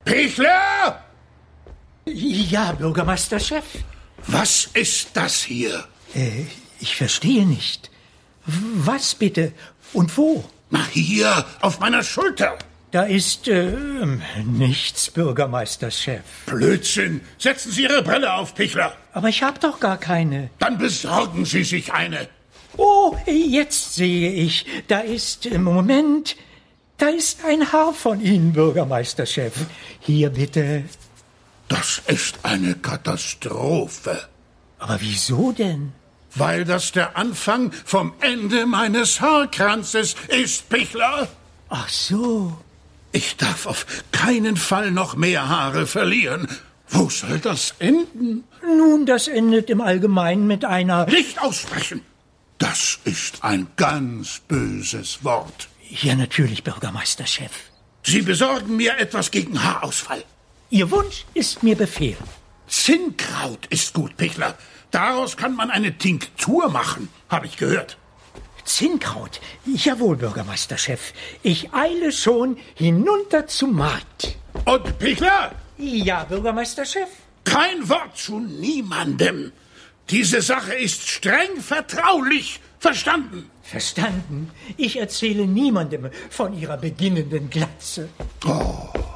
Pichler! Ja, Bürgermeisterchef. Was ist das hier? Ich verstehe nicht. Was bitte? Und wo? Na, hier, auf meiner Schulter. Da ist, nichts, Bürgermeisterchef. Blödsinn. Setzen Sie Ihre Brille auf, Pichler. Aber ich hab doch gar keine. Dann besorgen Sie sich eine. Oh, jetzt sehe ich. Da ist, Moment, da ist ein Haar von Ihnen, Bürgermeisterchef. Hier bitte. Das ist eine Katastrophe. Aber wieso denn? Weil das der Anfang vom Ende meines Haarkranzes ist, Pichler. Ach so. Ich darf auf keinen Fall noch mehr Haare verlieren. Wo soll das enden? Nun, das endet im Allgemeinen mit einer... Nicht aussprechen! Das ist ein ganz böses Wort. Ja, natürlich, Bürgermeisterchef. Sie besorgen mir etwas gegen Haarausfall. Ihr Wunsch ist mir Befehl. Zinnkraut ist gut, Pichler. Daraus kann man eine Tinktur machen, habe ich gehört. Zinnkraut? Jawohl, Bürgermeisterchef. Ich eile schon hinunter zum Markt. Und Pichler? Ja, Bürgermeisterchef. Kein Wort zu niemandem. Diese Sache ist streng vertraulich. Verstanden? Verstanden. Ich erzähle niemandem von Ihrer beginnenden Glatze. Oh.